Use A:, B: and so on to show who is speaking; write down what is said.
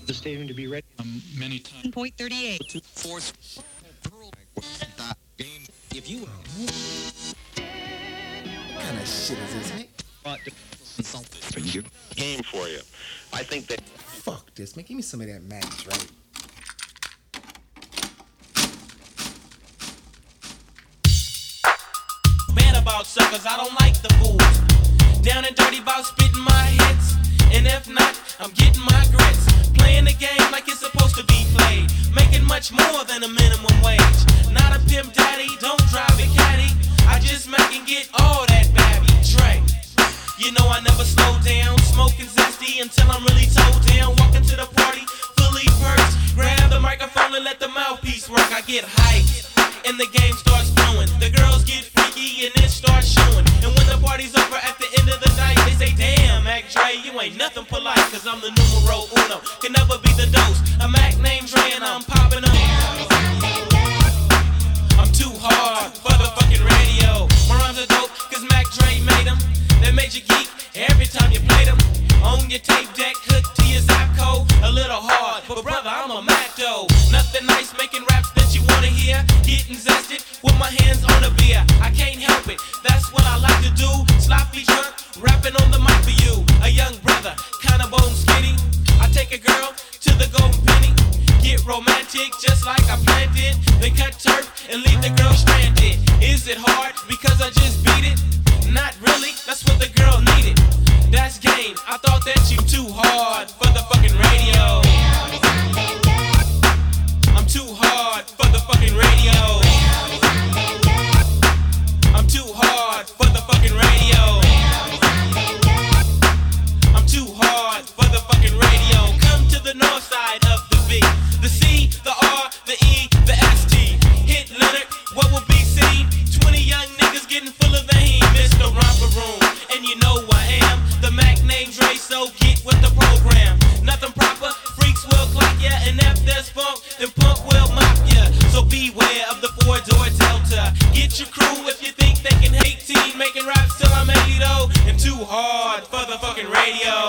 A: The stadium to be ready
B: many times.
C: Point 38.
D: Fourth game. If you
E: what kind of shit is this, man?
D: for you game for you, I think that.
E: Fuck this, man. Give me some of that Max, right?
F: Bad about suckers, I don't like the fools. Down and dirty about spitting my hits. And if not, I'm getting my grits. Playing the game like it's supposed to be played. Making much more than a minimum wage. Not a pimp daddy, don't drive a caddy. I just make and get all that babby Dre. You know I never slow down. Smoking zesty until I'm really told down. Walking to the party, fully perched. Grab the microphone and let the mouthpiece work. I get hyped and the game starts flowing. The girls get freaky and it starts showing. And when the party's over at the end of the night, they say, damn, Mac Dre, you ain't nothing polite. Cause I'm the numero uno, can never be the dose. A Mac named Dre and I'm popping up. I'm too hard for the fucking radio. My rhymes are dope cause Mac Dre made them. That made you geek every time you played them. On your tape deck, hooked to your zap code. A little hard, but brother, I'm a Mac though. Nothing nice making raps that you wanna hear. Getting zested with my hands on a beer. I can't help it, that's what I like to do. Sloppy drunk, rapping on the mic for you. A young brother, kinda bone skinny. I take a girl to the golden penny. Get romantic just like I planned it. Then cut turf and leave the girl stranded. Is it hard because I just beat it? Not really, that's what the girl needed. That's game, I thought that you too hard for the fucking radio. I'm too hard for the fucking radio. I'm too hard for the fucking radio. I'm too hard for the fucking radio. Come to the north side of the V. The C, the R, the E, the ST. Hit Leonard, what will be seen? 20 young niggas getting full of the heat. Mr. Romper Room, and you know I am the Mac named Dre, so get with the program. Nothing proper, freaks will clock ya. And if there's funk, then punk will mop ya. So beware of the 4-door Delta. Get your crew if you think they can hate team. Making raps till I'm 80 though. And too hard for the fucking radio.